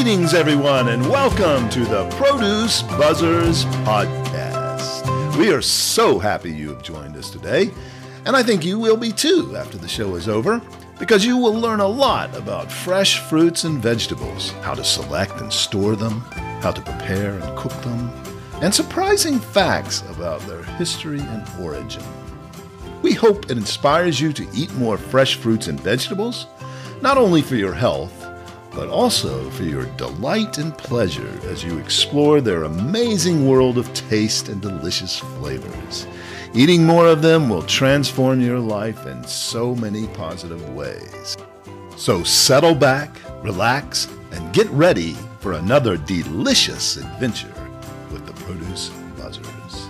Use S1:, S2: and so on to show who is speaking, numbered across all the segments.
S1: Greetings, everyone, and welcome to the Produce Buzzers podcast. We are so happy you have joined us today, and I think you will be too after the show is over, because you will learn a lot about fresh fruits and vegetables, how to select and store them, how to prepare and cook them, and surprising facts about their history and origin. We hope it inspires you to eat more fresh fruits and vegetables, not only for your health, but also for your delight and pleasure as you explore their amazing world of taste and delicious flavors. Eating more of them will transform your life in so many positive ways. So settle back, relax, and get ready for another delicious adventure with the Produce Buzzers.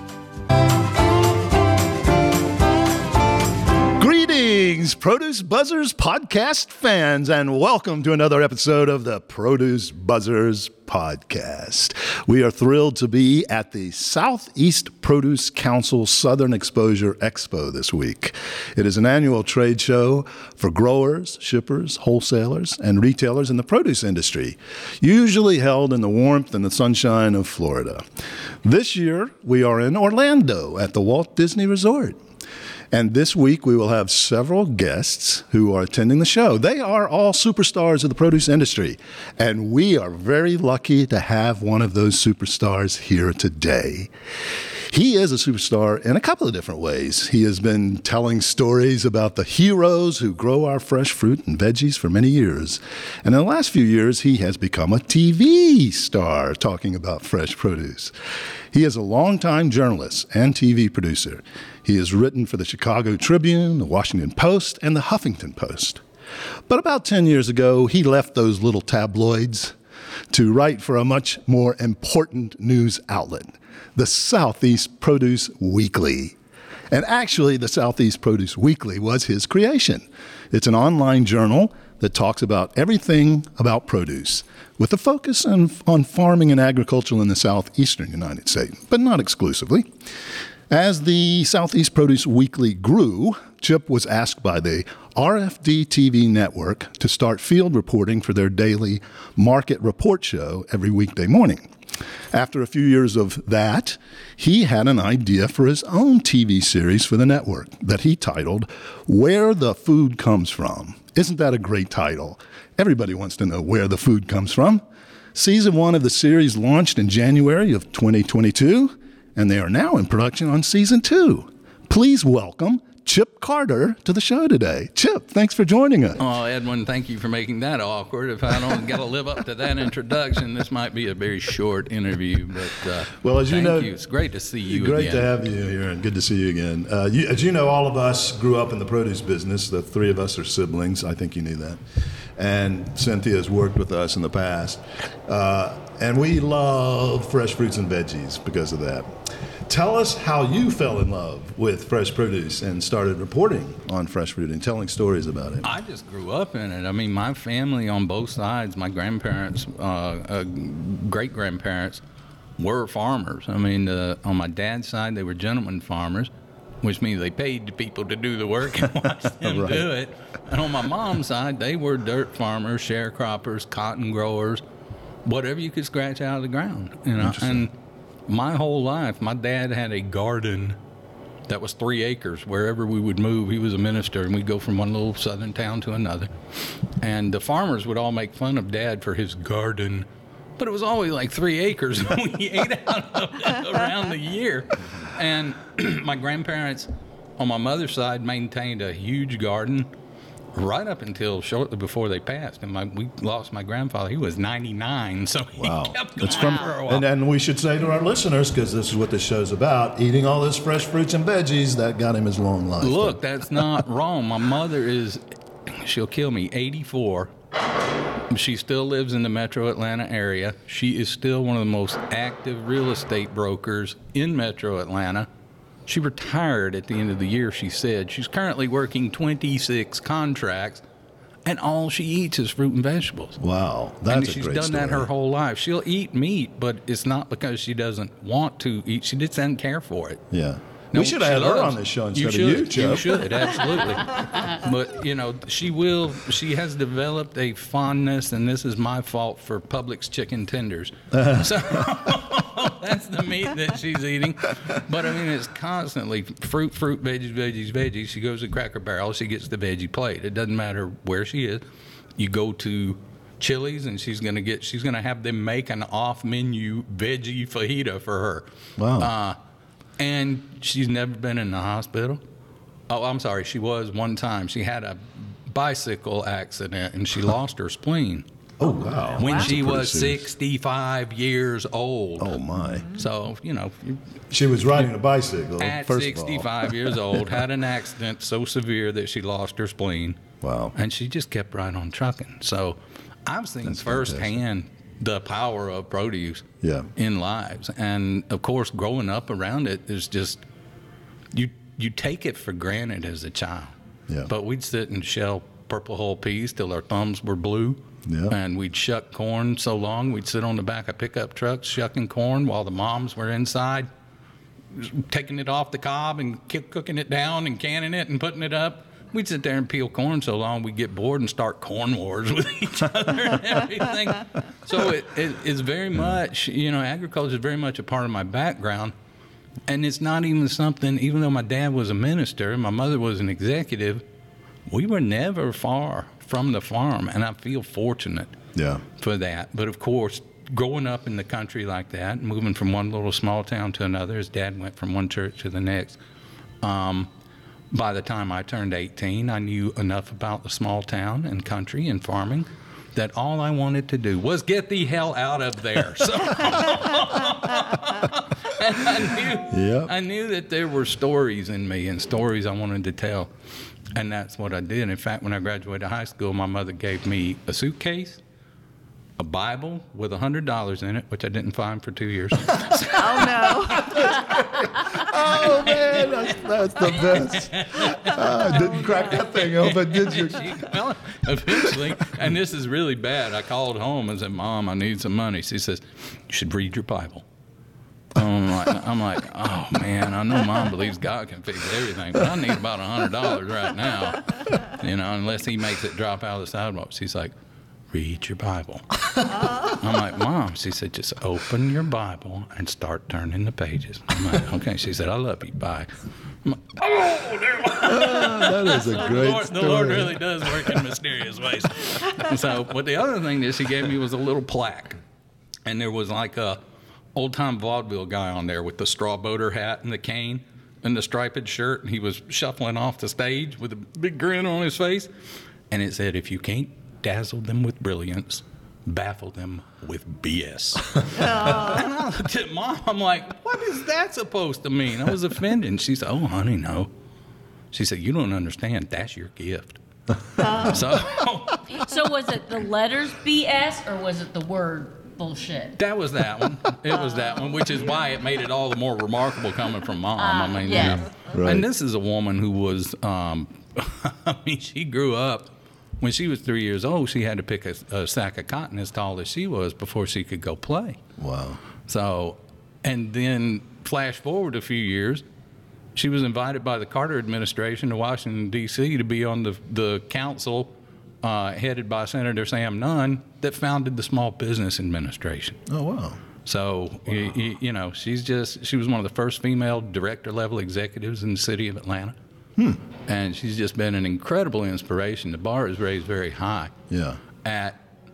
S1: Greetings, Produce Buzzers podcast fans, and welcome to another episode of the Produce Buzzers podcast. We are thrilled to be at the Southeast Produce Council Southern Exposure Expo this week. It is an annual trade show for growers, shippers, wholesalers, and retailers in the produce industry, usually held in the warmth and the sunshine of Florida. This year, we are in Orlando at the Walt Disney Resort. And this week, we will have several guests who are attending the show. They are all superstars of the produce industry, and we are very lucky to have one of those superstars here today. He is a superstar in a couple of different ways. He has been telling stories about the heroes who grow our fresh fruit and veggies for many years. And in the last few years, he has become a TV star talking about fresh produce. He is a longtime journalist and TV producer. He has written for the Chicago Tribune, the Washington Post, and the Huffington Post. But about 10 years ago, he left those little tabloids to write for a much more important news outlet, the Southeast Produce Weekly. And actually, the Southeast Produce Weekly was his creation. It's an online journal that talks about everything about produce, with a focus on farming and agriculture in the southeastern United States, but not exclusively. As the Southeast Produce Weekly grew, Chip was asked by the RFD TV network to start field reporting for their daily market report show every weekday morning. After a few years of that, he had an idea for his own TV series for the network that he titled Where the Food Comes From. Isn't that a great title? Everybody wants to know where the food comes from. Season 1 of the series launched in January of 2022, and they are now in production on Season 2. Please welcome Chip Carter to the show today. Chip, thanks for joining us.
S2: Oh, Edwin, thank you for making that awkward. If I don't get to live up to that introduction, this might be a very short interview. But
S1: well, as you know,
S2: it's great to see you
S1: great
S2: again.
S1: to have you here, and good to see you again. As you know, all of us grew up in the produce business. The three of us are siblings. I think you knew that. And Cynthia has worked with us in the past. And we love fresh fruits and veggies because of that. Tell us how you fell in love with fresh produce and started reporting on fresh fruit and telling stories about it.
S2: I just grew up in it. I mean, my family on both sides, my grandparents, great-grandparents, were farmers. I mean, on my dad's side, they were gentlemen farmers, which means they paid the people to do the work and watch them
S1: Right.
S2: do it. And on my mom's side, they were dirt farmers, sharecroppers, cotton growers, whatever you could scratch out of the ground. You know, and my whole life, my dad had a garden that was 3 acres. Wherever we would move, he was a minister, and we'd go from one little southern town to another. And the farmers would all make fun of Dad for his garden, but it was always like 3 acres, and we ate out of it around the year. And my grandparents on my mother's side maintained a huge garden right up until shortly before they passed. And we lost my grandfather. He was 99, so he kept going for a while.
S1: And we should say to our listeners, because this is what this show's about, eating all this fresh fruits and veggies, that got him his long life.
S2: Look, that's not wrong. My mother is, she'll kill me, 84. She still lives in the metro Atlanta area. She is still one of the most active real estate brokers in metro Atlanta. She retired at the end of the year, she said. She's currently working 26 contracts, and all she eats is fruit and vegetables.
S1: Wow, that's a great story.
S2: And she's done that her whole life. She'll eat meat, but it's not because she doesn't want to eat. She just doesn't care for it.
S1: Yeah. We should have had her on this show instead of you, Joe.
S2: You should, absolutely. But, you know, she has developed a fondness, and this is my fault, for Publix chicken tenders. So that's the meat that she's eating. But, I mean, it's constantly fruit, veggies. She goes to Cracker Barrel, she gets the veggie plate. It doesn't matter where she is. You go to Chili's, and she's gonna have them make an off-menu veggie fajita for her.
S1: Wow.
S2: And she's never been in the hospital. Oh, I'm sorry. She was one time. She had a bicycle accident, and she lost her spleen.
S1: Oh, wow.
S2: When
S1: That's
S2: she was
S1: serious.
S2: 65 years old.
S1: Oh, my.
S2: So, you know.
S1: She was riding a bicycle,
S2: At
S1: first
S2: 65 years old, had an accident so severe that she lost her spleen.
S1: Wow.
S2: And she just kept right on trucking. So I've seen firsthand the power of produce in lives. And, of course, growing up around it is just, you take it for granted as a child.
S1: Yeah.
S2: But we'd sit and shell Purple Hull peas till our thumbs were blue.
S1: Yeah.
S2: And we'd shuck corn so long, we'd sit on the back of pickup trucks shucking corn while the moms were inside taking it off the cob and cooking it down and canning it and putting it up. We'd sit there and peel corn so long we'd get bored and start corn wars with each other and everything. So it is very much, you know, agriculture is very much a part of my background. And it's not even something, even though my dad was a minister and my mother was an executive, we were never far from the farm. And I feel fortunate for that. But of course, growing up in the country like that, moving from one little small town to another, his dad went from one church to the next. By the time I turned 18, I knew enough about the small town and country and farming that all I wanted to do was get the hell out of there. So, and I knew that there were stories in me and stories I wanted to tell. And that's what I did. In fact, when I graduated high school, my mother gave me a suitcase, a Bible with $100 in it, which I didn't find for 2 years.
S3: Oh, no.
S1: Oh, man, that's the best. Didn't crack that thing open, did you?
S2: Well, eventually, and this is really bad, I called home and said, Mom, I need some money. She says, you should read your Bible. I'm like, oh, man, I know Mom believes God can fix everything, but I need about $100 right now, you know, unless he makes it drop out of the sidewalk. She's like, read your Bible. I'm like, Mom, she said, just open your Bible and start turning the pages. I'm like, okay. She said, I love you. Bye. I'm like,
S1: that is a great story.
S2: The Lord really does work in mysterious ways. So, but the other thing that she gave me was a little plaque. And there was like a old-time vaudeville guy on there with the straw boater hat and the cane and the striped shirt. And he was shuffling off the stage with a big grin on his face. And it said, if you can't dazzle them with brilliance, baffle them with BS. And I looked at Mom, I'm like, what is that supposed to mean? I was offended. She said, oh, honey, no. She said, you don't understand. That's your gift. So
S3: was it the letters BS or was it the word bullshit?
S2: that was that one. It was that one, which is why it made it all the more remarkable coming from Mom. I mean,
S3: yes.
S2: you know.
S1: Right.
S2: And this is a woman who was, I mean, she grew up. When she was 3 years old, she had to pick a sack of cotton as tall as she was before she could go play.
S1: Wow.
S2: So, and then flash forward a few years, she was invited by the Carter administration to Washington, D.C. to be on the council headed by Senator Sam Nunn that founded the Small Business Administration.
S1: Oh, wow.
S2: So, you know, she was one of the first female director-level executives in the city of Atlanta. And she's just been an incredible inspiration. The bar is raised very high.
S1: Yeah.
S2: At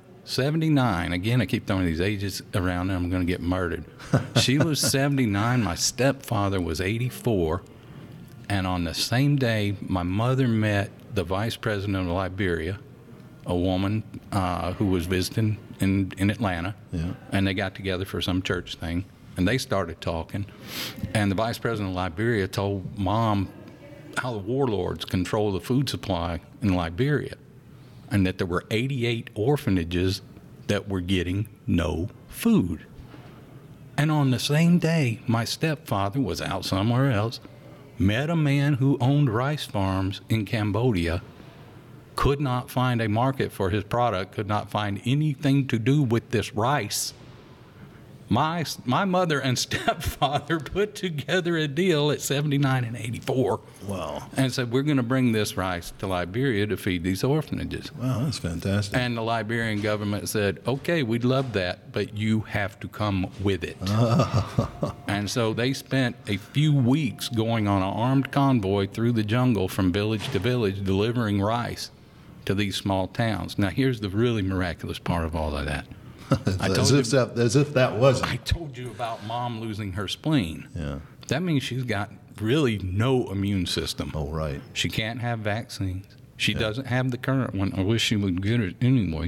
S2: 79, again, I keep throwing these ages around and I'm going to get murdered. She was 79. My stepfather was 84. And on the same day, my mother met the vice president of Liberia, a woman who was visiting in Atlanta.
S1: Yeah.
S2: And they got together for some church thing. And they started talking. And the vice president of Liberia told Mom how the warlords control the food supply in Liberia, and that there were 88 orphanages that were getting no food. And on the same day, my stepfather was out somewhere else, met a man who owned rice farms in Cambodia, could not find a market for his product, could not find anything to do with this rice, My mother and stepfather put together a deal at 79 and 84.
S1: Wow.
S2: And said, we're going to bring this rice to Liberia to feed these orphanages.
S1: Wow, that's fantastic.
S2: And the Liberian government said, okay, we'd love that, but you have to come with it. And so they spent a few weeks going on an armed convoy through the jungle from village to village, delivering rice to these small towns. Now, here's the really miraculous part of all of that.
S1: As if that wasn't.
S2: I told you about Mom losing her spleen.
S1: Yeah.
S2: That means she's got really no immune system.
S1: Oh, right.
S2: She can't have vaccines. She doesn't have the current one. I wish she would get it anyway.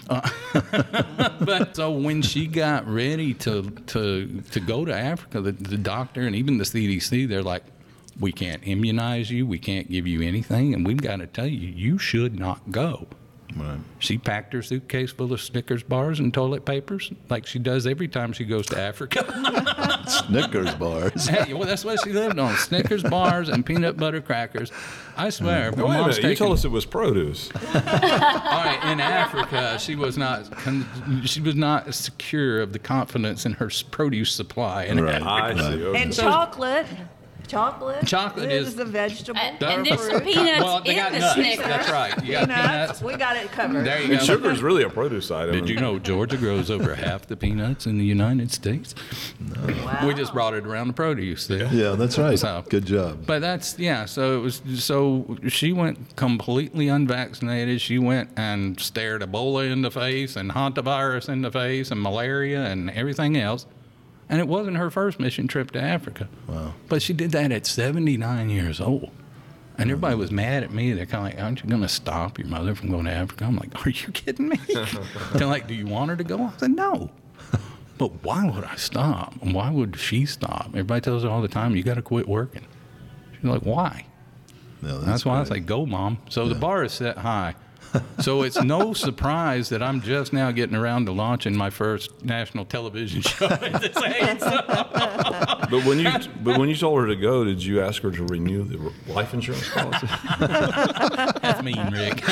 S2: But so when she got ready to go to Africa, the doctor and even the CDC, they're like, we can't immunize you. We can't give you anything. And we've got to tell you, you should not go.
S1: Right.
S2: She packed her suitcase full of Snickers bars and toilet papers like she does every time she goes to Africa.
S1: Snickers bars.
S2: Hey, well, that's what she lived on, Snickers bars and peanut butter crackers. I swear.
S4: Wait a minute, you told us it was produce.
S2: All right, in Africa, she was not secure of the confidence in her produce supply. In
S1: Right.
S4: I see. Okay.
S5: And chocolate.
S2: Chocolate is
S5: a vegetable.
S3: And there's some peanuts
S2: well, they
S3: in
S2: got
S3: the
S2: nuts.
S3: Snickers.
S2: That's right. You got peanuts.
S5: We got it covered.
S2: There you
S4: And
S2: go.
S4: sugar is really a produce item.
S2: Did you know Georgia grows over half the peanuts in the United States?
S5: Wow.
S2: We just brought it around the produce there.
S1: Yeah, that's right.
S2: So-
S1: Good job.
S2: But that's so it was so she went completely unvaccinated. She went and stared Ebola in the face and hantavirus in the face and malaria and everything else. And it wasn't her first mission trip to Africa.
S1: Wow.
S2: But she did that at 79 years old. And everybody was mad at me. They're kind of like, aren't you going to stop your mother from going to Africa? I'm like, are you kidding me? They're like, do you want her to go? I said, no. But why would I stop? And why would she stop? Everybody tells her all the time, you got to quit working. She's like, why?
S1: Yeah,
S2: That's why I was
S1: great.
S2: like, go, Mom. So the bar is set high. So it's no surprise that I'm just now getting around to launching my first national television show at this age.
S4: But when you told her to go, did you ask her to renew the life insurance policy?
S2: That's mean, Rick.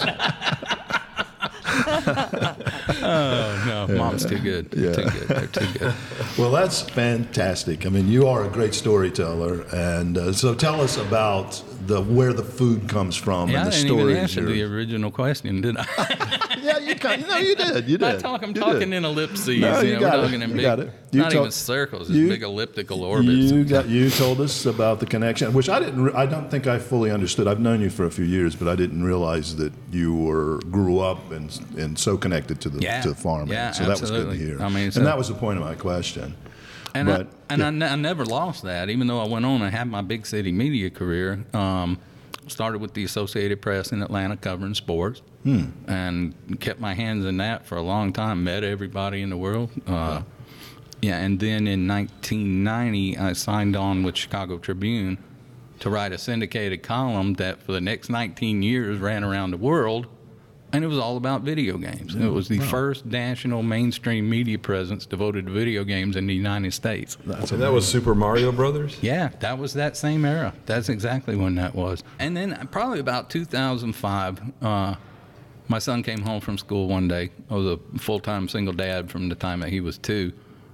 S2: Oh, no. Mom's too good.
S1: Yeah.
S2: Too good. They're too good.
S1: Well, that's fantastic. I mean, you are a great storyteller, and so tell us about where the food comes from
S2: Yeah,
S1: and
S2: I
S1: the
S2: didn't
S1: stories.
S2: even answer the original question, did I?
S1: Yeah, you did. You did.
S2: I'm
S1: You
S2: talking
S1: did.
S2: in ellipses.
S1: No, you
S2: we're
S1: got it.
S2: talking in
S1: You
S2: big,
S1: got it.
S2: not even circles, it's big elliptical orbits.
S1: You told us about the connection, which I don't think I fully understood. I've known you for a few years, but I didn't realize that you grew up and so connected to the farming.
S2: Yeah,
S1: so that was good to
S2: absolutely.
S1: hear.
S2: I mean,
S1: and that was the point of my question.
S2: And
S1: But,
S2: I never lost that, even though I went on and had my big city media career. Started with the Associated Press in Atlanta covering sports, and kept my hands in that for a long time. Met everybody in the world. And then in 1990, I signed on with Chicago Tribune to write a syndicated column that for the next 19 years ran around the world. And it was all about video games. It was the first national mainstream media presence devoted to video games in the United States.
S4: And that was Super Mario Brothers?
S2: Yeah, that was that same era. That's exactly when that was. And then probably about 2005, my son came home from school one day. I was a full-time single dad from the time that he was 2.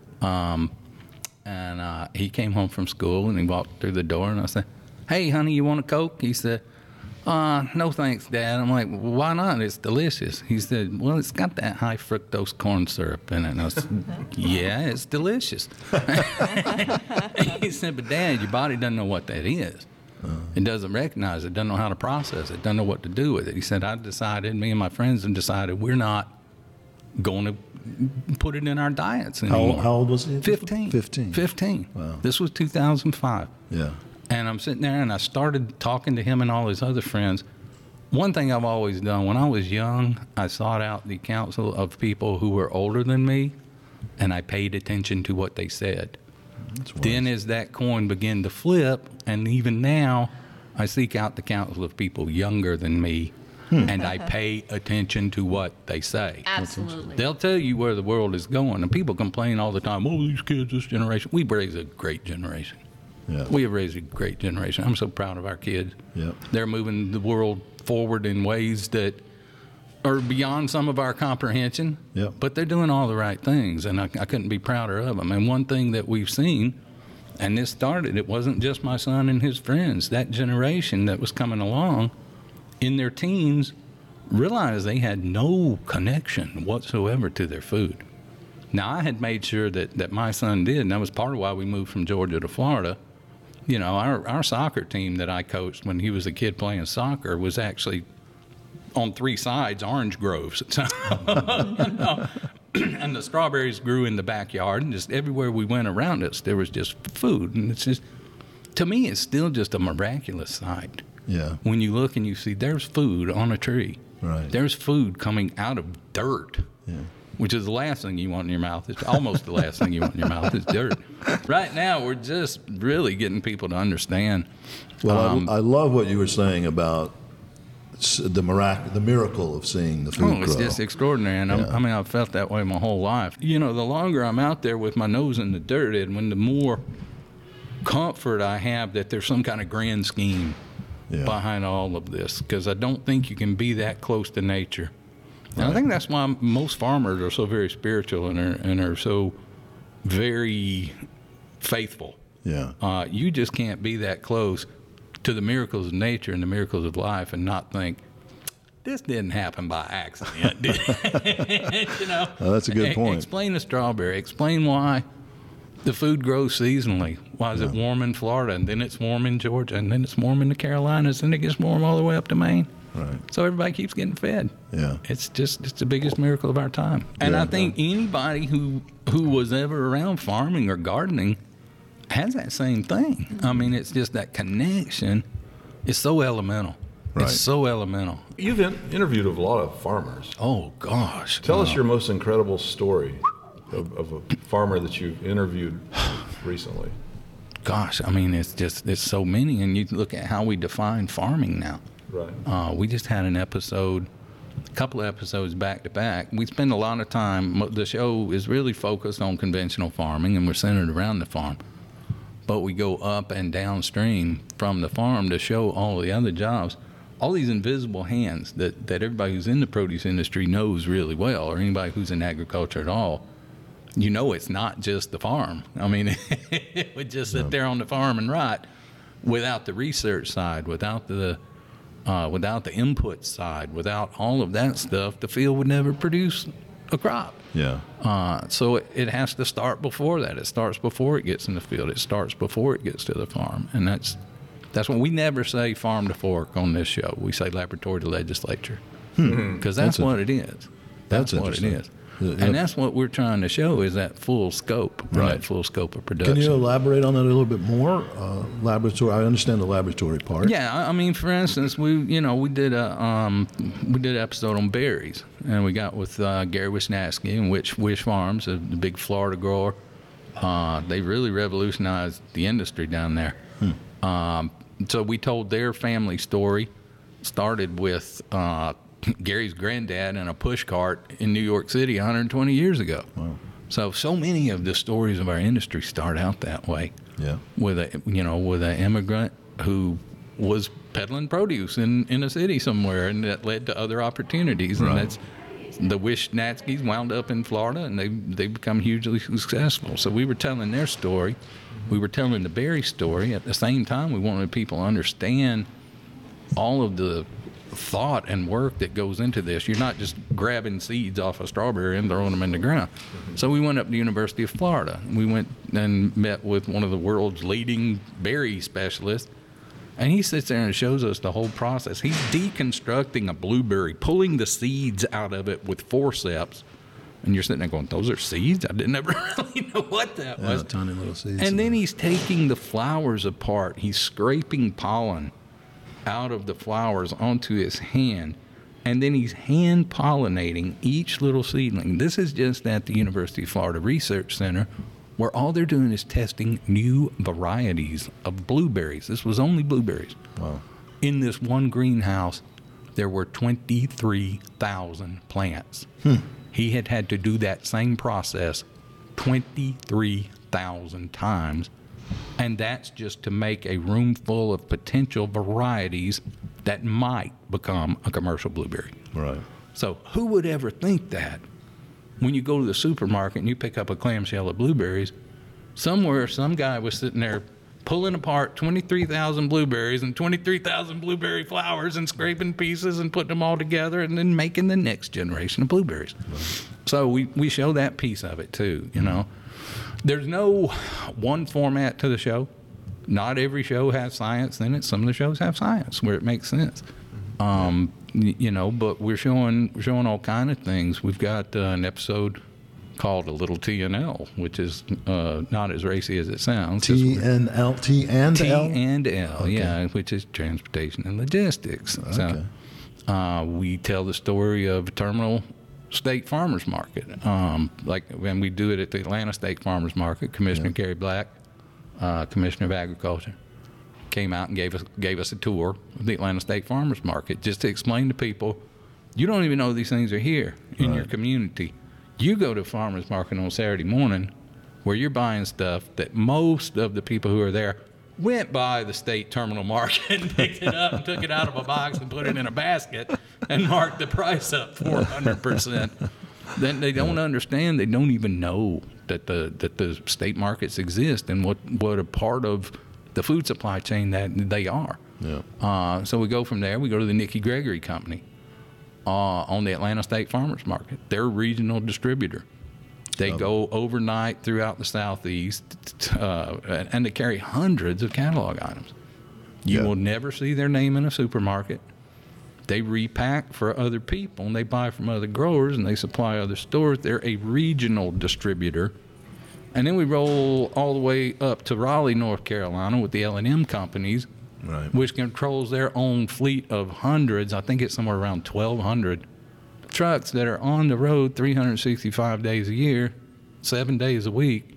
S2: And he came home from school and he walked through the door and I said, "Hey, honey, you want a Coke?" He said, "No thanks, Dad." I'm like, "Why not? It's delicious." He said, "Well, it's got that high fructose corn syrup in it." And I said, "Yeah, it's delicious." He said, "But Dad, your body doesn't know what that is. It doesn't recognize it, doesn't know how to process it, doesn't know what to do with it." He said, me and my friends have decided we're not going to put it in our diets anymore.
S1: How old was he?
S2: 15.
S1: 15. Wow.
S2: This was 2005.
S1: Yeah.
S2: And I'm sitting there and I started talking to him and all his other friends. One thing I've always done, when I was young, I sought out the counsel of people who were older than me and I paid attention to what they said. Then as that coin began to flip, and even now, I seek out the counsel of people younger than me and I pay attention to what they say.
S3: Absolutely.
S2: They'll tell you where the world is going, and people complain all the time, "Oh, these kids, this generation." We've raised a great generation.
S1: Yeah.
S2: We have raised a great generation. I'm so proud of our kids.
S1: Yep.
S2: They're moving the world forward in ways that are beyond some of our comprehension.
S1: Yep.
S2: But they're doing all the right things, and I couldn't be prouder of them. And one thing that we've seen, and this started, it wasn't just my son and his friends. That generation that was coming along in their teens realized they had no connection whatsoever to their food. Now, I had made sure that my son did, and that was part of why we moved from Georgia to Florida. You know, our soccer team that I coached when he was a kid playing soccer was actually on 3 sides orange groves. So, and the strawberries grew in the backyard, and just everywhere we went around us, there was just food. And it's just, to me, it's still just a miraculous sight.
S1: Yeah.
S2: When you look and you see there's food on a tree.
S1: Right.
S2: There's food coming out of dirt.
S1: Yeah.
S2: Which is the last thing you want in your mouth. It's almost the last thing you want in your mouth is dirt. Right now, we're just really getting people to understand.
S1: Well, I love what you were saying about the miracle of seeing the food
S2: it's
S1: grow.
S2: just extraordinary. And I mean, I've felt that way my whole life. You know, the longer I'm out there with my nose in the dirt, and when the more comfort I have that there's some kind of grand scheme behind all of this, because I don't think you can be that close to nature. And I think that's why most farmers are so very spiritual and are so very faithful.
S1: Yeah.
S2: You just can't be that close to the miracles of nature and the miracles of life and not think, this didn't happen by accident. You know?
S1: That's a good point.
S2: Explain the strawberry. Explain why the food grows seasonally. Why is it warm in Florida, and then it's warm in Georgia, and then it's warm in the Carolinas, and it gets warm all the way up to Maine?
S1: Right.
S2: So everybody keeps getting fed.
S1: Yeah.
S2: It's the biggest miracle of our time. And I think anybody who was ever around farming or gardening has that same thing. I mean, it's just that connection is so elemental.
S1: Right.
S2: It's so elemental.
S4: You've interviewed a lot of farmers.
S2: Oh, gosh.
S4: Tell us your most incredible story of a farmer that you've interviewed recently.
S2: Gosh, I mean, it's so many. And you look at how we define farming now.
S4: Right.
S2: We just had a couple of episodes back to back. We spend a lot of time, the show is really focused on conventional farming, and we're centered around the farm. But we go up and downstream from the farm to show all the other jobs, all these invisible hands that everybody who's in the produce industry knows really well, or anybody who's in agriculture at all. You know, it's not just the farm. I mean, it would just sit there on the farm and rot without the research side, without the input side, without all of that stuff, the field would never produce a crop.
S1: Yeah.
S2: So it has to start before that. It starts before it gets in the field. It starts before it gets to the farm. And that's when we never say farm to fork on this show. We say laboratory to legislature. Because that's what it is. That's what it is. And that's what we're trying to show is that full scope, that full scope of production.
S1: Can you elaborate on that a little bit more? Laboratory. I understand the laboratory part.
S2: Yeah, I mean, for instance, we did an episode on berries, and we got with Gary Wisnatsky and Wish Farms, the big Florida grower. They really revolutionized the industry down there. So we told their family story. Started with Gary's granddad in a push cart in New York City 120 years ago.
S1: Wow.
S2: So many of the stories of our industry start out that way.
S1: Yeah.
S2: With an immigrant who was peddling produce in a city somewhere, and that led to other opportunities.
S1: Right.
S2: And that's the Wisnatskys wound up in Florida, and they become hugely successful. So we were telling their story. We were telling the berry story. At the same time, we wanted people to understand all of the thought and work that goes into this. You're not just grabbing seeds off a strawberry and throwing them in the ground. So we went up to the University of Florida. We went and met with one of the world's leading berry specialists, and he sits there and shows us the whole process. He's deconstructing a blueberry, pulling the seeds out of it with forceps, and you're sitting there going, those are seeds? I didn't ever really know what that was.
S1: Tiny little seeds.
S2: And then he's taking the flowers apart. He's scraping pollen out of the flowers onto his hand, and then he's hand pollinating each little seedling. This is just at the University of Florida Research Center, where all they're doing is testing new varieties of blueberries. This was only blueberries.
S1: Wow.
S2: In this one greenhouse, there were 23,000 plants. He had to do that same process 23,000 times. And that's just to make a room full of potential varieties that might become a commercial blueberry.
S1: Right.
S2: So who would ever think that when you go to the supermarket and you pick up a clamshell of blueberries, somewhere some guy was sitting there pulling apart 23,000 blueberries and 23,000 blueberry flowers and scraping pieces and putting them all together and then making the next generation of blueberries. So we show that piece of it too, you know. There's no one format to the show. Not every show has science in it. Some of the shows have science where it makes sense. You know, but we're showing all kind of things. We've got an episode called A Little TNL, which is not as racy as it sounds.
S1: TNL, T and L?
S2: T and L,
S1: Okay.
S2: yeah, which is transportation and logistics.
S1: Okay.
S2: So we tell the story of Terminal State Farmers Market. Like when we do it at the Atlanta State Farmers Market, Commissioner Gary Black, Commissioner of Agriculture, came out and gave us a tour of the Atlanta State Farmers Market just to explain to people, you don't even know these things are here in your community. You go to farmers market on Saturday morning where you're buying stuff that most of the people who are there went by the state terminal market and picked it up and took it out of a box and put it in a basket and marked the price up 400%. Then they don't understand. They don't even know that the state markets exist and what a part of the food supply chain that they are.
S1: Yeah.
S2: So we go from there. We go to the Nicky Gregory Company on the Atlanta State Farmers Market. They're a regional distributor. They go overnight throughout the Southeast, and they carry hundreds of catalog items. You will never see their name in a supermarket. They repack for other people, and they buy from other growers, and they supply other stores. They're a regional distributor. And then we roll all the way up to Raleigh, North Carolina with the L&M companies,
S1: Right.
S2: which controls their own fleet of hundreds. I think it's somewhere around 1,200 trucks that are on the road 365 days a year, 7 days a week,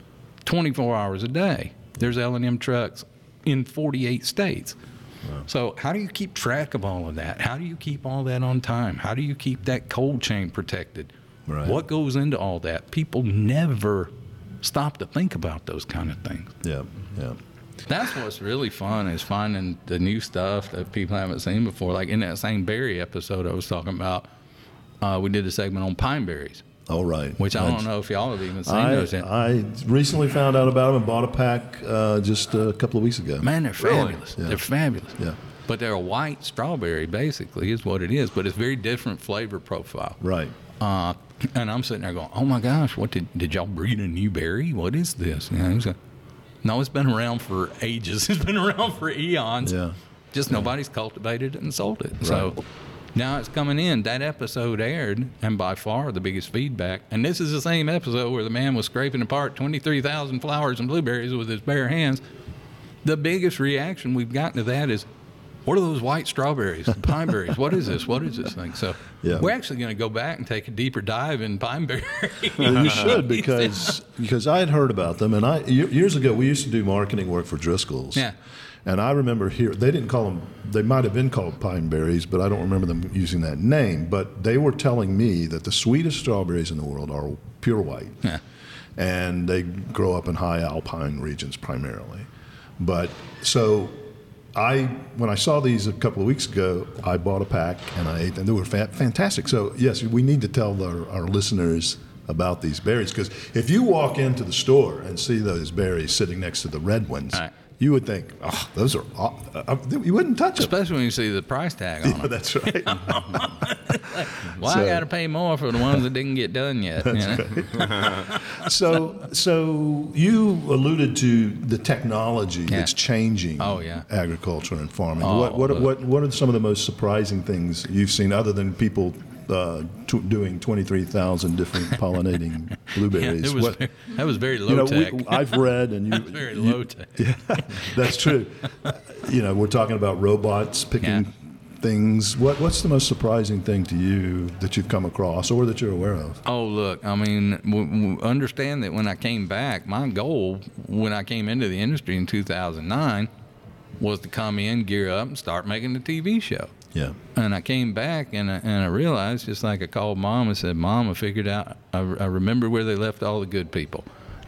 S2: 24 hours a day. There's L&M trucks in 48 states. Wow. So how do you keep track of all of that? How do you keep all that on time? How do you keep that cold chain protected?
S1: Right.
S2: What goes into all that? People never stop to think about those kind of things.
S1: Yeah. Yeah.
S2: That's what's really fun is finding the new stuff that people haven't seen before. Like in that same berry episode I was talking about, we did a segment on pine berries,
S1: All right.
S2: which I don't know if y'all have even seen those yet.
S1: I recently found out about them and bought a pack just a couple of weeks ago.
S2: Man, they're fabulous.
S1: Yeah.
S2: They're fabulous.
S1: Yeah.
S2: But they're a white strawberry, basically, is what it is. But it's very different flavor profile.
S1: Right.
S2: And I'm sitting there going, oh my gosh, what did y'all breed a new berry? What is this? You know, he's like, no, it's been around for ages. It's been around for eons.
S1: Yeah.
S2: Just nobody's cultivated it and sold it. So now it's coming in. That episode aired, and by far the biggest feedback. And this is the same episode where the man was scraping apart 23,000 flowers and blueberries with his bare hands. The biggest reaction we've gotten to that is, what are those white strawberries, pine berries? What is this? What is this thing? So we're actually going to go back and take a deeper dive in pine berries.
S1: Well, you should because I had heard about them, and years ago we used to do marketing work for Driscoll's.
S2: Yeah.
S1: And I remember they didn't call them. They might have been called pine berries, but I don't remember them using that name. But they were telling me that the sweetest strawberries in the world are pure white, and they grow up in high alpine regions primarily. But so. When I saw these a couple of weeks ago, I bought a pack and I ate them. They were fantastic. So, yes, we need to tell our listeners about these berries because if you walk into the store and see those berries sitting next to the red ones, you would think, oh, those are you wouldn't touch them.
S2: Especially when you see the price tag on them.
S1: That's right.
S2: I got to pay more for the ones that didn't get done yet.
S1: Right. So you alluded to the technology that's changing agriculture and farming. What are some of the most surprising things you've seen other than people doing 23,000 different pollinating blueberries?
S2: That was very low tech.
S1: I've read, and
S2: that was very low tech.
S1: Yeah, that's true. We're talking about robots picking things. What's the most surprising thing to you that you've come across or that you're aware of?
S2: Oh, look, I mean, understand that when I came back, my goal when I came into the industry in 2009 was to come in, gear up, and start making the TV show.
S1: Yeah. And
S2: I came back and I realized, just like I called Mom and said, Mom, I figured out, I remember where they left all the good people,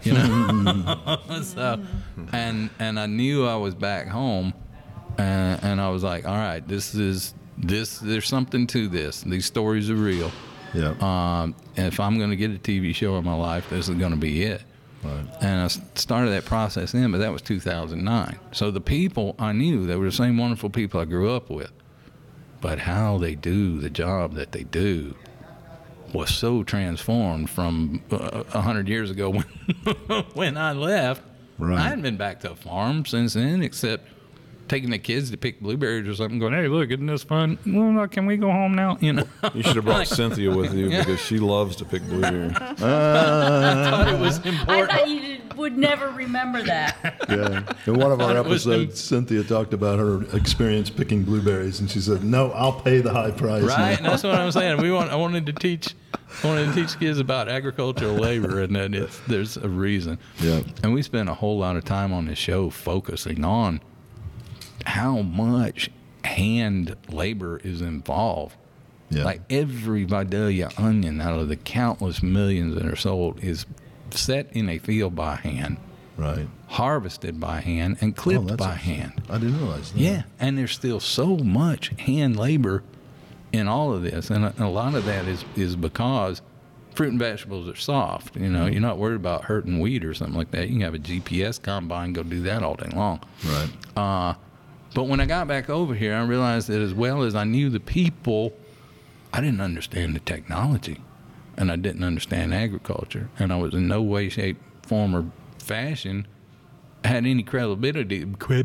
S2: So, and I knew I was back home, and I was like, all right, this is there's something to this. These stories are real.
S1: Yeah.
S2: And if I'm going to get a TV show in my life, this is going to be it.
S1: Right.
S2: And I started that process then, but that was 2009. So the people I knew, they were the same wonderful people I grew up with. But how they do the job that they do was so transformed from 100 years ago when I left.
S1: Right.
S2: I hadn't been back to a farm since then, except taking the kids to pick blueberries or something, going, hey, look, isn't this fun? Well, can we go home now? You know,
S4: You should have brought Cynthia with you because she loves to pick blueberries.
S2: I thought it was
S3: I
S2: important.
S3: thought you would never remember that.
S1: Yeah. In one of our
S2: It was
S1: episodes, Cynthia talked about her experience picking blueberries, and she said, "No, I'll pay the high price."
S2: Right, and
S1: now."
S2: that's what I'm saying. I wanted to teach kids about agricultural labor, and that there's a reason.
S1: Yeah.
S2: And we spent a whole lot of time on this show focusing on how much hand labor is involved.
S1: Yeah.
S2: Like every Vidalia onion out of the countless millions that are sold is set in a field by hand,
S1: Right.
S2: harvested by hand, and clipped
S1: that's
S2: by
S1: interesting.
S2: hand.
S1: I didn't realize that.
S2: Yeah, and there's still so much hand labor in all of this, and a lot of that is because fruit and vegetables are soft. You know, you're not worried about hurting wheat or something like that. You can have a GPS combine go do that all day long.
S1: Right.
S2: But when I got back over here, I realized that as well as I knew the people, I didn't understand the technology, and I didn't understand agriculture, and I was in no way, shape, form, or fashion had any credibility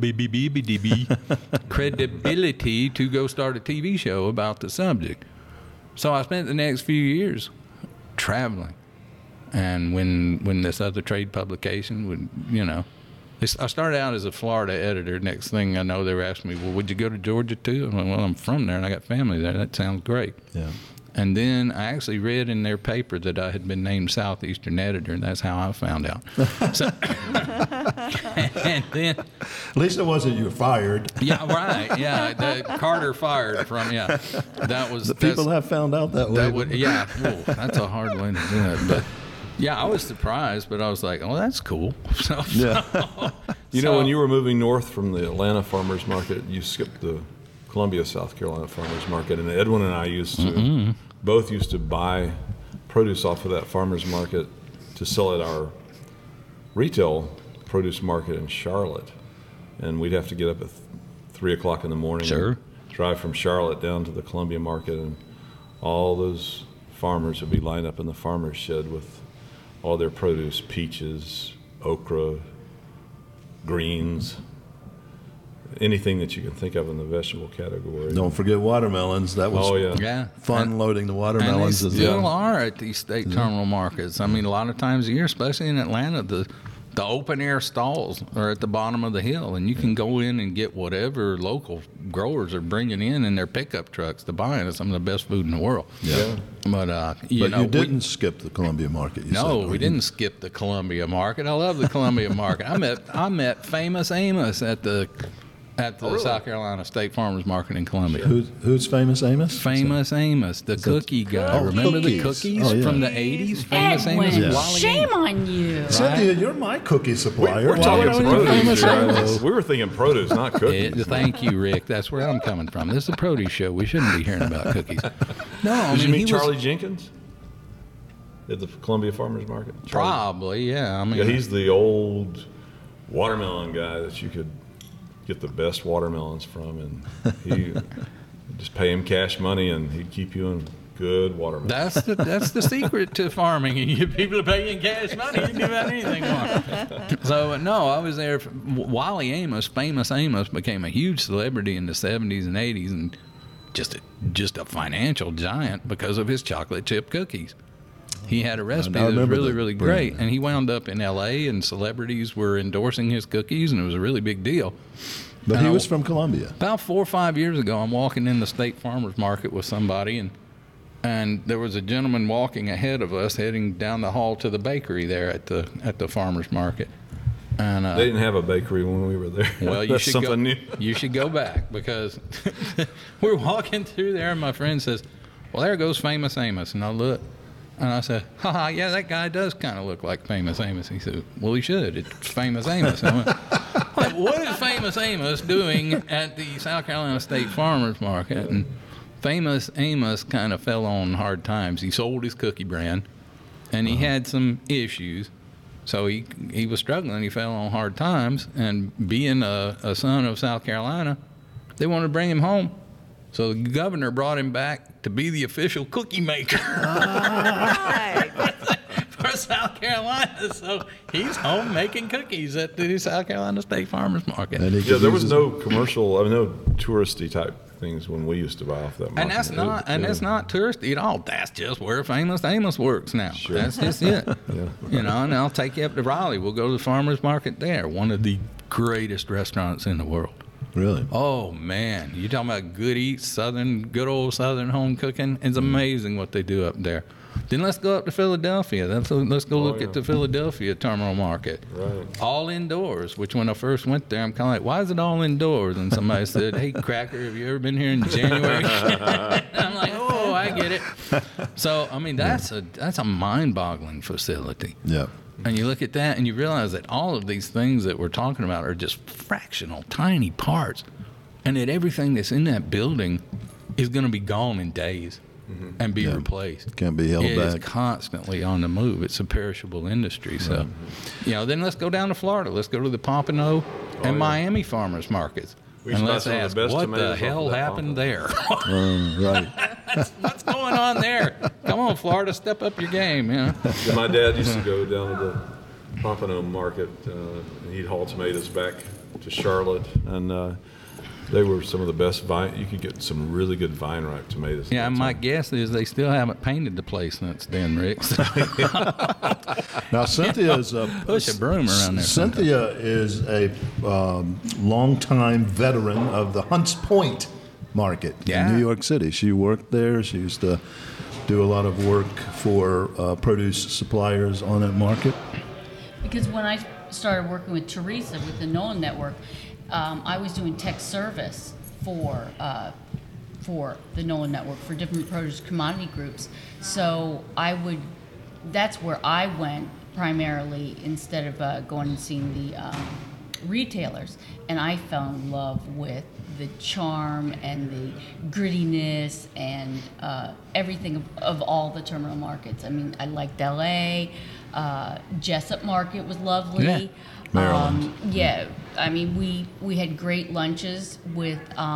S2: to go start a TV show about the subject. So I spent the next few years traveling, and when this other trade publication would, you know, I started out as a Florida editor. Next thing I know, they were asking me, well, would you go to Georgia too? I'm like, well, I'm from there and I got family there. That sounds great.
S1: Yeah.
S2: And then I actually read in their paper that I had been named Southeastern editor, and that's how I found out. So, and then,
S1: At least it wasn't you fired.
S2: yeah, right, yeah, Carter fired from, yeah, that was.
S1: People have found out that way.
S2: That would, yeah, whoa, that's a hard way to do it. But yeah, I was surprised, but I was like, oh, that's cool. So,
S1: Yeah.
S4: You know, when you were moving north from the Atlanta farmers market, you skipped the Columbia, South Carolina farmers market, and Edwin and I both used to buy produce off of that farmers market to sell at our retail produce market in Charlotte, and we'd have to get up at 3 o'clock in the morning,
S2: Sure.
S4: and drive from Charlotte down to the Columbia market, and all those farmers would be lined up in the farmer's shed with all their produce: peaches, okra, greens, anything that you can think of in the vegetable category.
S1: Don't forget watermelons. That was
S4: Oh yeah.
S2: yeah,
S1: fun loading the
S2: And they
S1: watermelons. as
S2: still
S1: well.
S2: are at these state terminal markets. I mean, a lot of times a year, especially in Atlanta, the open air stalls are at the bottom of the hill, and you can go in and get whatever local growers are bringing in their pickup trucks to buy, and it's some of the best food in the world.
S1: Yeah.
S2: But you
S1: But
S2: know,
S1: you didn't skip the Columbia market. You
S2: no,
S1: said,
S2: we didn't skip the Columbia market. I love the Columbia market. I met Famous Amos at the South Carolina State Farmers Market in Columbia.
S1: Who's Famous Amos?
S2: Famous Amos, the cookie guy.
S1: Oh,
S2: Remember the
S1: cookies.
S2: cookies
S1: Oh, yeah.
S2: from the 80s? Famous
S3: Edwin,
S2: Amos and Wally
S3: shame
S2: Amos.
S3: on you.
S1: Cynthia, you're my cookie supplier.
S4: We're
S1: Why
S4: talking
S1: would I be
S4: produce.
S1: Famous Amos?
S4: Here. We were thinking produce, not cookies.
S2: Thank you, Rick. That's where I'm coming from. This is a produce show. We shouldn't be hearing about cookies. No, I
S4: Did you
S2: mean,
S4: meet
S2: he was
S4: Charlie Jenkins at the Columbia Farmers Market? Charlie.
S2: probably, yeah. I mean,
S4: Yeah, he's the old watermelon guy that you could get the best watermelons from, and he just pay him cash money, and he'd keep you in good watermelon.
S2: That's the secret to farming. You get people to pay you in cash money. You can do about anything you want. So no, I was there. Wally Amos, Famous Amos, became a huge celebrity in the 70s and 80s, and just a financial giant because of his chocolate chip cookies. He had a recipe that was
S1: remember
S2: really,
S1: that.
S2: really great, and he wound up in L.A., and celebrities were endorsing his cookies, and it was a really big deal.
S1: But he was from Columbia.
S2: About 4 or 5 years ago, I'm walking in the State Farmers Market with somebody, and there was a gentleman walking ahead of us, heading down the hall to the bakery there at the farmers market. And
S4: They didn't have a bakery when we were there.
S2: well, you
S4: That's
S2: should
S4: something
S2: go.
S4: new.
S2: You should go back because we're walking through there, and my friend says, "Well, there goes Famous Amos," and I look. And I said, "Ha, yeah, that guy does kind of look like Famous Amos." He said, "Well, he should. It's Famous Amos." I went, what is Famous Amos doing at the South Carolina State Farmers Market? And Famous Amos kind of fell on hard times. He sold his cookie brand, and he had some issues. So he was struggling. He fell on hard times. And being a son of South Carolina, they wanted to bring him home. So the governor brought him back to be the official cookie maker.
S5: Right.
S2: For South Carolina, so he's home making cookies at the South Carolina State Farmers Market.
S1: And he
S4: Yeah,
S1: could
S4: there
S1: use
S4: was
S1: his-
S4: no commercial, no touristy type things when we used to buy off that market.
S2: And that's not touristy at all. That's just where Famous Amos works now.
S4: Sure.
S2: That's just it. You know, and I'll take you up to Raleigh. We'll go to the farmers market there. One of the greatest restaurants in the world.
S1: Really?
S2: Oh man, you talking about good old Southern home cooking? It's amazing what they do up there. Then let's go up to Philadelphia. Let's go look at the Philadelphia terminal market.
S4: Right.
S2: All indoors, which when I first went there, I'm kind of like, why is it all indoors? And somebody said, hey, Cracker, have you ever been here in January? I'm like, oh, I get it. So, I mean, that's a mind-boggling facility.
S1: Yeah.
S2: And you look at that and you realize that all of these things that we're talking about are just fractional, tiny parts. And that everything that's in that building is going to be gone in days and be replaced.
S1: Can't be held
S2: It is
S1: back.
S2: constantly on the move. It's a perishable industry. So, you know, then let's go down to Florida. Let's go to the Pompano and Miami farmers markets.
S4: We
S2: And
S4: used to buy
S2: let's
S4: some of the
S2: ask,
S4: best
S2: what
S4: tomatoes
S2: the
S4: off
S2: hell
S4: of that
S2: happened there?
S1: Right.
S2: What's going on there? Come on, Florida, step up your game. You know?
S4: Yeah, my dad used to go down to the Pompano market, and he'd haul tomatoes back to Charlotte, and they were some of the best vine. You could get some really good vine ripe tomatoes.
S2: Yeah,
S4: at that
S2: my
S4: time.
S2: guess is they still haven't painted the place since then, Rick. So
S1: Now, Cynthia's
S2: push a broom around there.
S1: Cynthia is a longtime veteran of the Hunts Point market
S2: Yeah.
S1: in New York City. She worked there. She used to do a lot of work for produce suppliers on that market.
S3: Because when I started working with Teresa with the Nolan Network, I was doing tech service for the Nolan Network for different produce commodity groups. So that's where I went primarily instead of going and seeing the retailers. And I fell in love with the charm and the grittiness and everything of all the terminal markets. I mean, I liked LA. Jessup Market was lovely.
S2: Yeah.
S1: Maryland.
S3: Yeah, I mean, we had great lunches with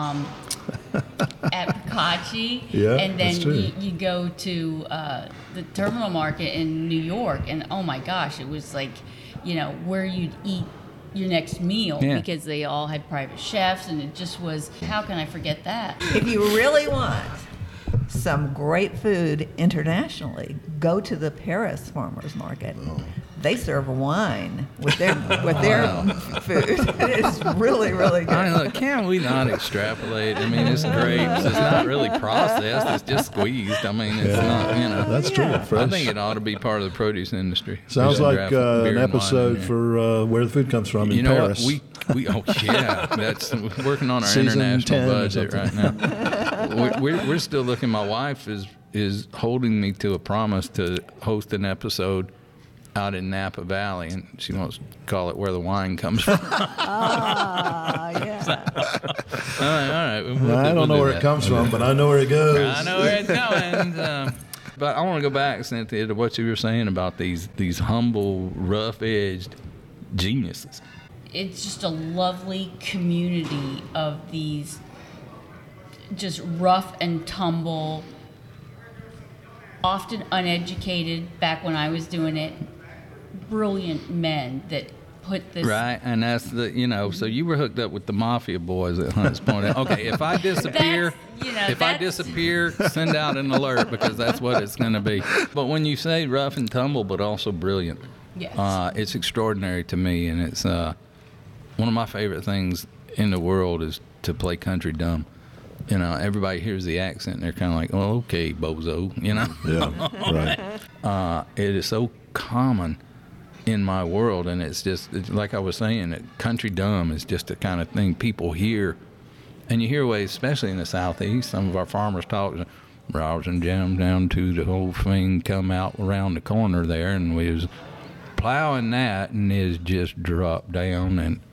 S3: at Picacci,
S1: Yeah,
S3: and then
S1: that's true.
S3: you go to the terminal market in New York, and oh my gosh, it was like, you know, where you'd eat your next meal
S2: Yeah.
S3: because they all had private chefs, and it just was. How can I forget that?
S5: If you really want some great food internationally, go to the Paris Farmers Market. They serve wine with their food. It's really, really good.
S2: I mean, look, can we not extrapolate? I mean, it's grapes. It's not really processed. It's just squeezed. I mean, it's not, you know.
S1: That's true.
S5: Yeah.
S1: Fresh.
S2: I think it ought to be part of the produce industry.
S1: Sounds
S2: We should
S1: like
S2: draft beer
S1: an
S2: and wine
S1: episode
S2: in there.
S1: for Where the Food Comes From in
S2: You know
S1: Paris.
S2: what? We oh yeah, we're working on our
S1: Season
S2: international
S1: 10 or
S2: budget right now. we're still looking. My wife is holding me to a promise to host an episode out in Napa Valley, and she wants to call it Where the Wine Comes From.
S5: Yeah.
S2: All right.
S1: I don't know where it comes from, but I know where it goes.
S2: I know where it's going. But I want to go back, Cynthia, to what you were saying about these humble, rough-edged geniuses.
S3: It's just a lovely community of these just rough and tumble, often uneducated, back when I was doing it, brilliant men that put this.
S2: Right, and that's so you were hooked up with the mafia boys at Hunts Point. Okay, if I disappear, send out an alert because that's what it's going to be. But when you say rough and tumble, but also brilliant,
S3: Yes.
S2: it's extraordinary to me, and it's one of my favorite things in the world is to play country dumb. You know, everybody hears the accent and they're kind of like, "Oh, okay, bozo," you know.
S1: Yeah, right.
S2: It is so common in my world, and it's like I was saying, that country dumb is just the kind of thing people hear, and you hear ways, especially in the Southeast. Some of our farmers talk, browsing jam down to the whole thing, come out around the corner there, and we was plowing that, and is just dropped down,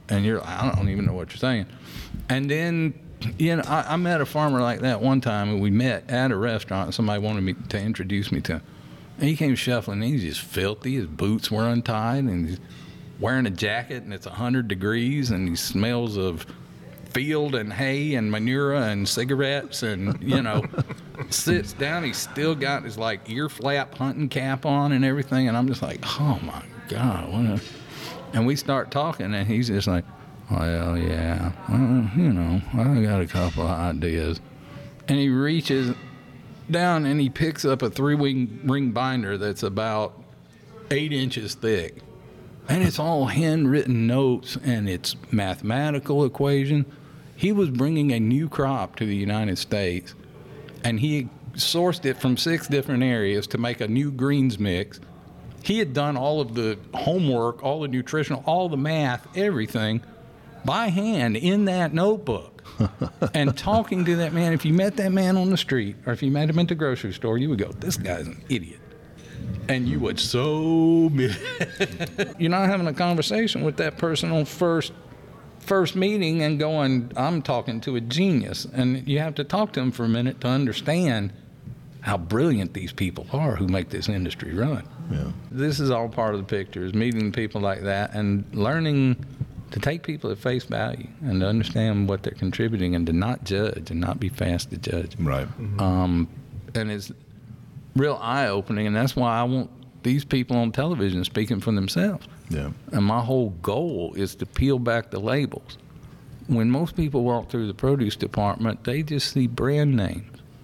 S2: and you're, I don't even know what you're saying. And then, you know, I met a farmer like that one time, and we met at a restaurant, and somebody wanted me to introduce me to him. And he came shuffling in. He's just filthy. His boots were untied, and he's wearing a jacket, and it's 100 degrees, and he smells of field and hay and manure and cigarettes, and, you know, sits down. He's still got his, like, ear flap hunting cap on and everything, and I'm just like, oh, my God. And we start talking, and he's just like, well, yeah, well, you know, I got a couple of ideas. And he reaches down and he picks up a 3-ring binder that's about 8 inches thick. And it's all handwritten notes, and it's mathematical equation. He was bringing a new crop to the United States, and he sourced it from 6 different areas to make a new greens mix. He had done all of the homework, all the nutritional, all the math, everything by hand in that notebook. And talking to that man, if you met that man on the street or if you met him at the grocery store, you would go, this guy's an idiot. And you would so miss. You're not having a conversation with that person on first meeting and going, I'm talking to a genius. And you have to talk to them for a minute to understand how brilliant these people are who make this industry run.
S1: Yeah.
S2: This is all part of the picture, is meeting people like that and learning to take people at face value and to understand what they're contributing and to not judge and not be fast to judge.
S1: Right.
S2: And it's real eye-opening, and that's why I want these people on television speaking for themselves.
S1: Yeah.
S2: And my whole goal is to peel back the labels. When most people walk through the produce department, they just see brand names.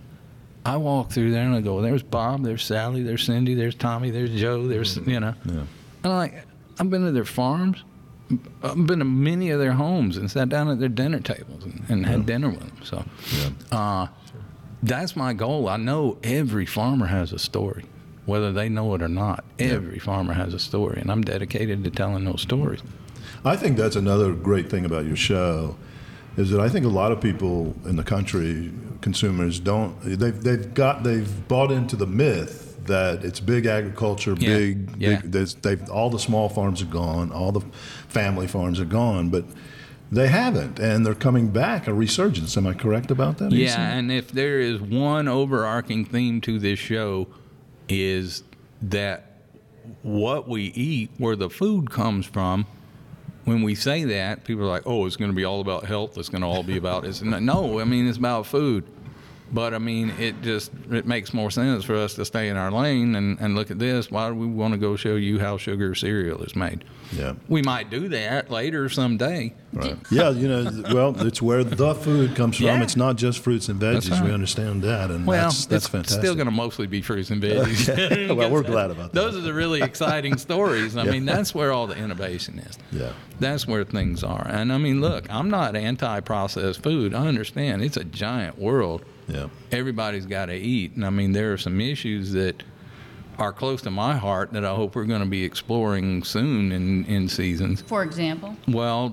S2: I walk through there and I go, there's Bob, there's Sally, there's Cindy, there's Tommy, there's Joe, there's, you know. Yeah. And I'm like, I've been to their farms. I've been to many of their homes and sat down at their dinner tables and had dinner with them. So that's my goal. I know every farmer has a story, whether they know it or not. Every farmer has a story, and I'm dedicated to telling those stories.
S1: I think that's another great thing about your show, is that I think a lot of people in the country, consumers, they've bought into the myth that it's big agriculture, big. All the small farms are gone, all the family farms are gone, but they haven't, and they're coming back, a resurgence. Am I correct about that?
S2: Yeah, and if there is one overarching theme to this show, is that what we eat, where the food comes from. When we say that, people are like, oh, it's going to be all about health. It's going to all be about this. No, I mean, it's about food. But, I mean, it makes more sense for us to stay in our lane and look at this. Why do we want to go show you how sugar cereal is made? Yeah. We might do that later someday.
S1: Right. Yeah, you know, well, it's where the food comes from.
S2: Yeah.
S1: It's not just fruits and veggies. Right. We understand that, and that's fantastic.
S2: Still going to mostly be fruits and veggies.
S1: Well, we're glad about that.
S2: Those are the really exciting stories. I mean, that's where all the innovation is.
S1: Yeah.
S2: That's where things are. And, I mean, look, I'm not anti-processed food. I understand. It's a giant world.
S1: Yeah.
S2: Everybody's got to eat. And, I mean, there are some issues that are close to my heart that I hope we're going to be exploring soon in seasons.
S3: For example?
S2: Well,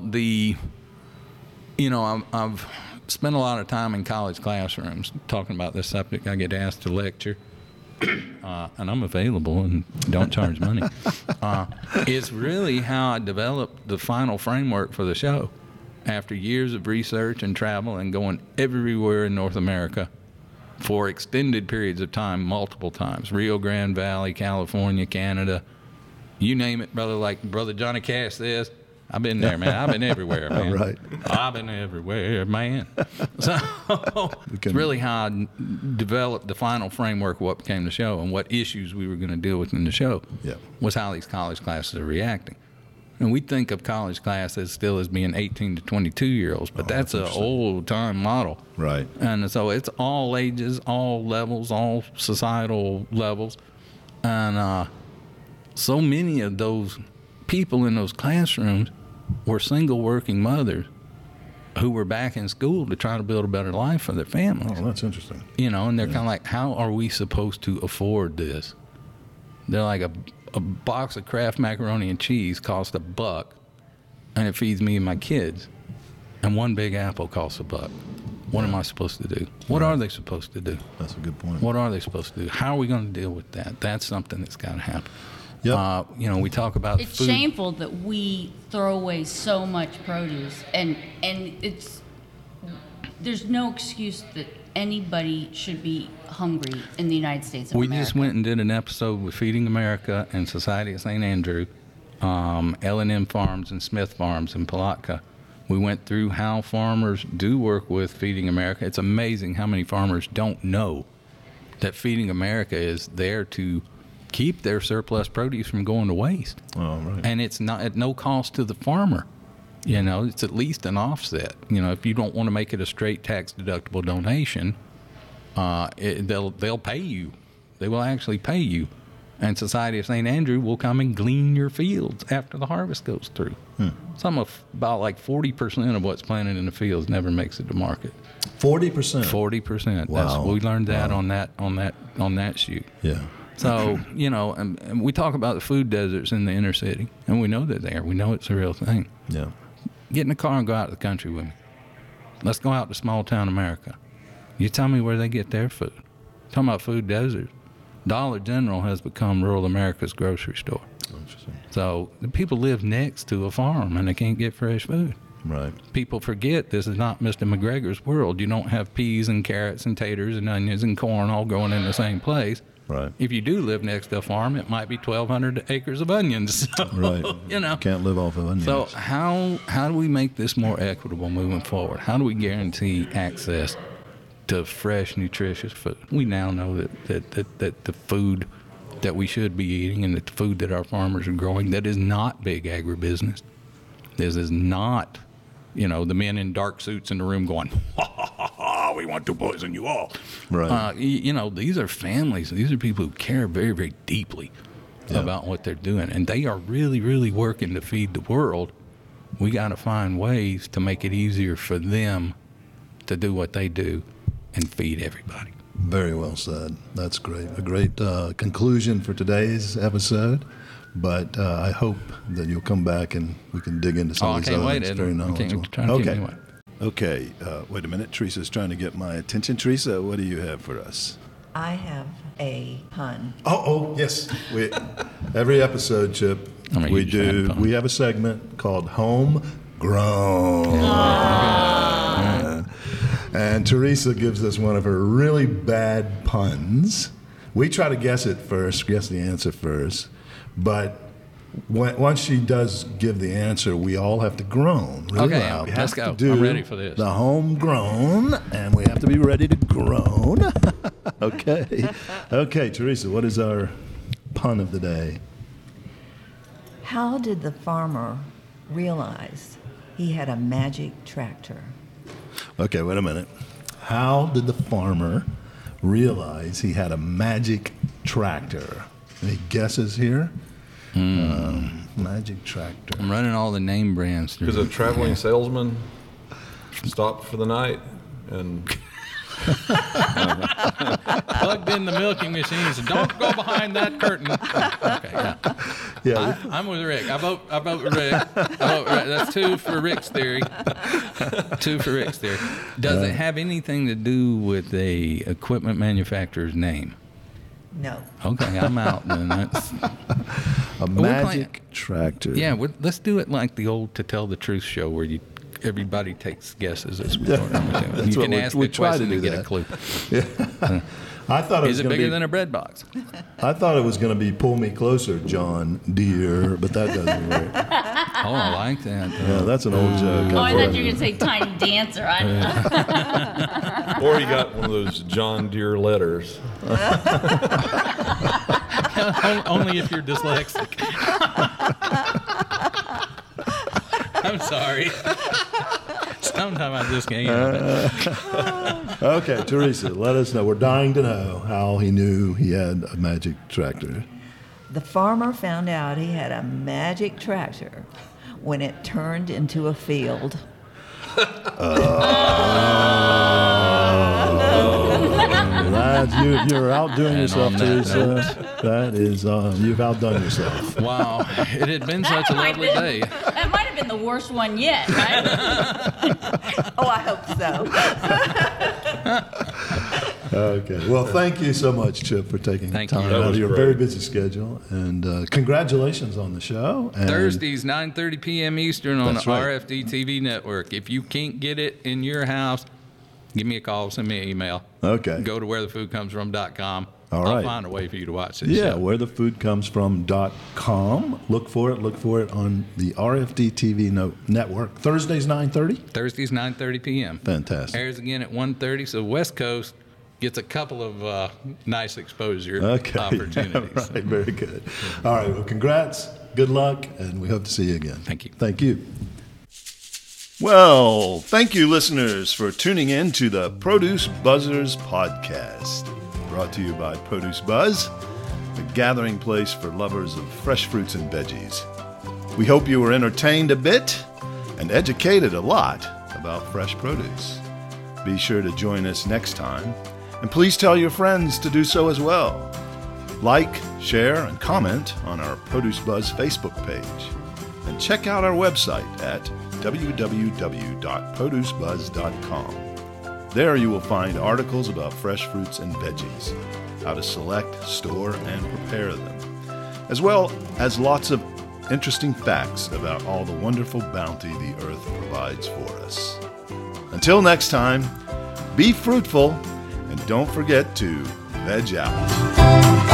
S2: I've spent a lot of time in college classrooms talking about this subject. I get asked to lecture, and I'm available and don't charge money. It's really how I developed the final framework for the show. After years of research and travel and going everywhere in North America for extended periods of time, multiple times, Rio Grande Valley, California, Canada, you name it, brother. Like Brother Johnny Cash says, I've been there, man. I've been everywhere, man.
S1: Right.
S2: I've been everywhere, man. So it's really how I developed the final framework of what became the show and what issues we were going to deal with in the show.
S1: Yeah.
S2: Was how these college classes are reacting. And we think of college classes still as being 18 to 22-year-olds, but that's an old-time model.
S1: Right.
S2: And so it's all ages, all levels, all societal levels. And so many of those people in those classrooms were single working mothers who were back in school to try to build a better life for their families.
S1: Oh, that's interesting.
S2: You know, and they're kind of like, how are we supposed to afford this? They're like, a box of Kraft macaroni and cheese costs $1, and it feeds me and my kids. And one big apple costs $1. What am I supposed to do? What are they supposed to do?
S1: That's a good point.
S2: What are they supposed to do? How are we going to deal with that? That's something that's got to happen.
S1: Yep.
S2: We talk about
S3: It's
S2: food.
S3: shameful that we throw away so much produce, and there's no excuse that anybody should be hungry in the United States of
S2: We
S3: America.
S2: just went and did an episode with Feeding America and Society of St. Andrew, L&M Farms and Smith Farms in Palatka. We went through how farmers do work with Feeding America. It's amazing how many farmers don't know that Feeding America is there to keep their surplus produce from going to waste.
S1: Oh, right.
S2: And it's not at no cost to the farmer. It's at least an offset. If you don't want to make it a straight tax deductible donation, they'll pay you. They will actually pay you. And Society of St. Andrew will come and glean your fields after the harvest goes through. About like 40% of what's planted in the fields never makes it to market.
S1: 40%.
S2: 40%.
S1: Wow.
S2: We learned that on that shoot.
S1: Yeah.
S2: So, and we talk about the food deserts in the inner city, and we know they're there. We know it's a real thing.
S1: Yeah.
S2: Get in the car and go out to the country with me. Let's go out to small town America. You tell me where they get their food. Talking about food deserts. Dollar General has become rural America's grocery store.
S1: Interesting.
S2: So the people live next to a farm and they can't get fresh food.
S1: Right.
S2: People forget this is not Mr. McGregor's world. You don't have peas and carrots and taters and onions and corn all growing in the same place.
S1: Right.
S2: If you do live next to a farm, it might be 1,200 acres of onions. So,
S1: Right. Can't live off of onions.
S2: So how do we make this more equitable moving forward? How do we guarantee access to fresh, nutritious food? We now know that the food that we should be eating and the food that our farmers are growing, that is not big agribusiness. This is not, the men in dark suits in the room going, ha, ha, ha, ha, we want to poison you all.
S1: Right.
S2: These are families. These are people who care very, very deeply about what they're doing. And they are really, really working to feed the world. We got to find ways to make it easier for them to do what they do and feed everybody.
S1: Very well said. That's great. A great conclusion for today's episode. But I hope that you'll come back and we can dig into some of these other things. Very knowledgeable. Okay. Wait a minute. Teresa's trying to get my attention. Teresa, what do you have for us?
S5: I have a pun.
S1: Oh, yes. Every episode, Chip,
S2: I'm a huge fan of puns.
S1: We have a segment called Homegrown. And Teresa gives us one of her really bad puns. We try to guess the answer first. But once she does give the answer, we all have to groan. Really
S2: Okay,
S1: loud. We
S2: let's
S1: have
S2: go.
S1: to do
S2: I'm ready for this.
S1: The homegrown, and we have to be ready to groan. Okay. Okay, Teresa, what is our pun of the day?
S5: How did the farmer realize he had a magic tractor?
S1: Okay, wait a minute. How did the farmer realize he had a magic tractor? Any guesses here? Magic tractor.
S2: I'm running all the name brands through.
S4: Because a traveling salesman stopped for the night and
S2: Plugged in the milking machine, so don't go behind that curtain. Okay, yeah. I'm with Rick. I vote Rick. That's 2 for Rick's theory. 2 for Rick's theory. Does it have anything to do with a equipment manufacturer's name?
S5: No.
S2: Okay, I'm out. Then that's
S1: A magic tractor.
S2: yeah. Let's do it like the old To Tell the Truth show, where everybody takes guesses as we go.
S1: That's
S2: You
S1: what
S2: can ask
S1: we
S2: a
S1: try to
S2: question
S1: do
S2: to get a
S1: that.
S2: clue.
S1: I thought it was
S2: Is it
S1: gonna
S2: bigger
S1: be,
S2: than a bread box?
S1: I thought it was going to be Pull Me Closer, John Deere, but that doesn't work.
S2: Oh, I like that.
S1: Yeah, that's an old joke.
S3: Oh, I thought you were going to say Tiny Dancer. I don't know.
S4: or he got one of those John Deere letters.
S2: Only if you're dyslexic. I'm sorry. Sometimes I just can't.
S1: Okay, Teresa, let us know. We're dying to know how he knew he had a magic tractor.
S5: The farmer found out he had a magic tractor when it turned into a field.
S1: You're outdoing
S2: And
S1: yourself,
S2: on that
S1: Teresa. That is, you've outdone yourself.
S2: Wow, it had been such a lovely day.
S3: That might have been the worst one yet, right?
S5: Oh, I hope so.
S1: Okay. Well, thank you so much, Chip, for taking
S2: Thank
S1: time
S2: you.
S1: out
S4: That
S1: of
S4: was
S1: your
S4: great.
S1: very busy schedule. And congratulations on the show. And
S2: Thursdays, 9:30 p.m. Eastern on the
S1: That's right.
S2: RFD TV network. If you can't get it in your house, give me a call, send me an email.
S1: Okay.
S2: Go to wherethefoodcomesfrom.com.
S1: All
S2: I'll
S1: right.
S2: find a way for you to watch this
S1: Yeah,
S2: show.
S1: wherethefoodcomesfrom.com. Look for it on the RFD TV network. Thursdays, 9:30?
S2: Thursdays, 9:30 p.m.
S1: Fantastic.
S2: Airs again at 1:30, so West Coast gets a couple of nice exposure
S1: Okay.
S2: opportunities.
S1: Right, very good. All right, well, congrats, good luck, and we hope to see you again.
S2: Thank you.
S1: Thank you. Well, thank you, listeners, for tuning in to the Produce Buzzers podcast, brought to you by Produce Buzz, the gathering place for lovers of fresh fruits and veggies. We hope you were entertained a bit and educated a lot about fresh produce. Be sure to join us next time, and please tell your friends to do so as well. Like, share, and comment on our Produce Buzz Facebook page. And check out our website at www.producebuzz.com. There you will find articles about fresh fruits and veggies, how to select, store, and prepare them, as well as lots of interesting facts about all the wonderful bounty the earth provides for us. Until next time, be fruitful and don't forget to veg out.